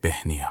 بهنیا.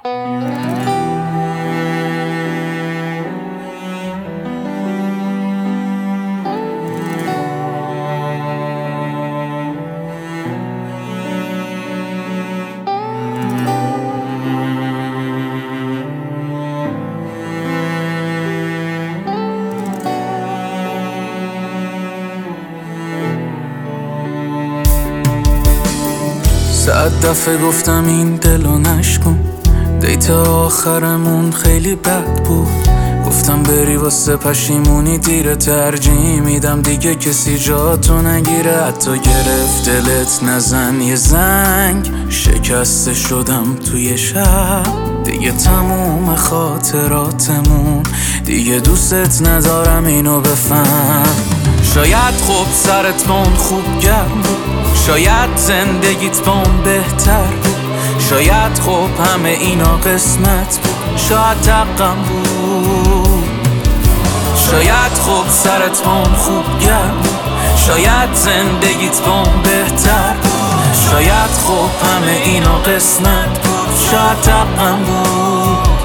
صد دفعه گفتم این دلو نشکن، دیت آخرمون خیلی بد بود. گفتم بری واسه پشیمونی دیره، ترجیح میدم دیگه کسی جاتو نگیره. حتی گرفت دلت نزن یه زنگ، شکسته شدم توی شب. دیگه تموم خاطراتمون، دیگه دوستت ندارم اینو بفهم. شاید خوب سرت با اون خوب گرم بود، شاید زندگیت با اون بهتر بود، شاید خوب همه اینا قسمت بود، شاید حقم بود. شاید خوب سرت با اون خوب گرم بود، شاید زندگیت با اون بهتر بود، شاید خوب همه اینا قسمت بود، شاید حقم بود.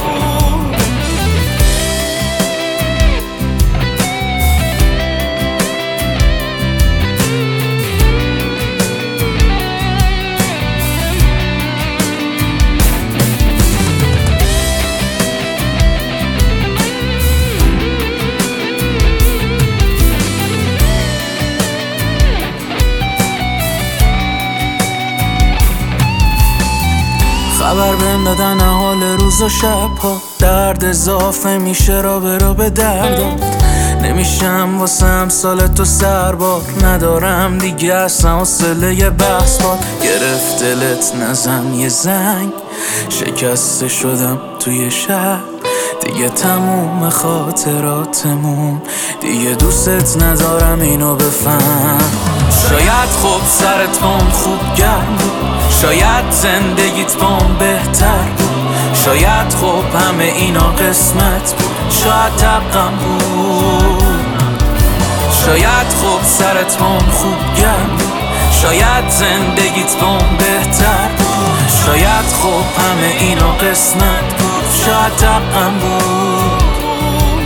خبر بهم دادن حال روز و شبها، درد اضافه میشه را به دردم. نمیشم واسه امثال تو سربار، ندارم دیگه اصلا حوصله یه بحث بار. گرفت دلت نزن یه زنگ، شکسته شدم توی شب. دیگه تموم خاطراتمون، دیگه دوستت ندارم اینو بفهم. شاید خوب سرت با اون خوب گرم بود، شاید زندگیت با اون بهتر بود، شاید خوب همه اینا قسمت بود، شاید حقم بود. شاید خوب سرت با اون خوب گرم بود، شاید زندگیت با اون بهتر بود، شاید خوب همه اینا قسمت بود، شاید حقم بود.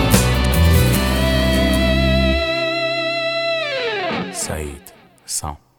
سعید سام.